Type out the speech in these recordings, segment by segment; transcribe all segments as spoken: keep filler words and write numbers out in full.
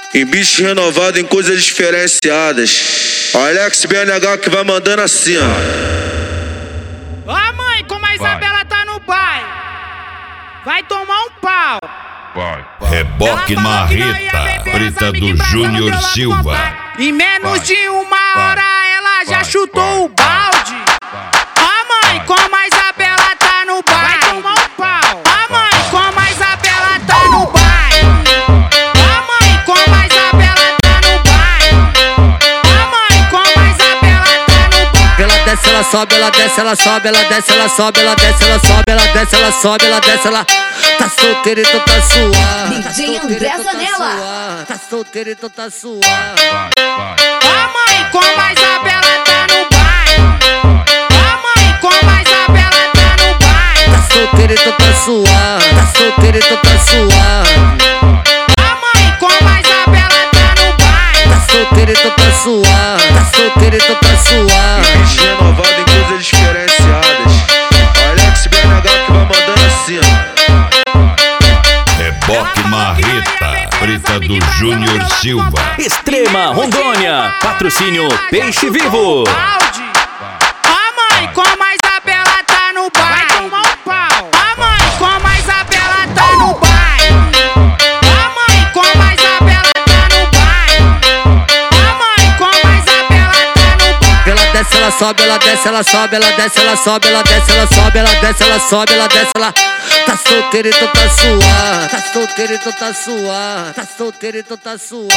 Em bicho renovado, em coisas diferenciadas. Alex B N H que vai mandando assim, ó. Ó mãe, como a Isabela tá no bairro, vai tomar um pau. Vai. Reboque Marreta, preta do Júnior Silva. Em menos vai. de uma hora vai. ela já vai. chutou vai. o balde. Ó mãe, como a Isabela tá no bairro, vai tomar um pau. Ó mãe, como a Isabela tá no bairro. Ó mãe, como a Isabela tá no bairro. Ó mãe, como a Isabela tá no bairro. Ela desce, ela sobe, ela desce, ela sobe, ela desce, ela sobe, ela desce, ela sobe, ela desce, ela sobe, ela desce, ela tá solteira e tu tá suave. D J André Zanella. Tá solteira e tu tá suave. Ó mãe, como a Isabela tá no bairro. Ó mãe, como a Isabela tá no bairro. Tá solteira e tu tá suave. Tá solteira e tu tá suave. Ó mãe, como a Isabela tá no bairro. Tá solteira e tu tá suave. Tá solteira e tu tá suave. Bicho renovado em coisas diferenciadas. Alex B N H que vai mandando assim, ó. Reboque Marreta, preta do Júnior Silva. Extrema Rondônia, patrocínio Peixe Vivo. Balde. Ó mãe, como a Isabela tá no bairro, vai tomar um pau. Ó mãe, como a Isabela tá no bairro. Ó mãe, como a Isabela tá no bairro. Ó mãe, como a Isabela tá no bairro. Ela desce, ela sobe, ela desce, ela sobe, ela desce, ela sobe, ela desce, ela sobe, ela desce, ela sobe, ela desce, ela tá solteira e tu tá suave. Tá solteira e tu tá suave. Tá solteira e tu tá suave.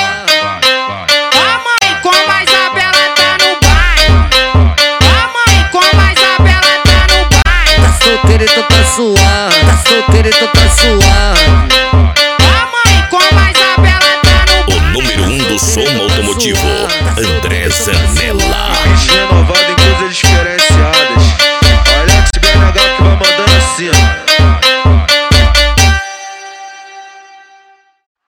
Ó mãe, como a Isabela tá no bairro. Ó mãe, como a Isabela tá no bairro. Tá solteira e tu tá suave. Tá solteira e tu tá suave. Ó mãe, como a Isabela tá no O número um do som automotivo, André Zanella. Bicho renovado em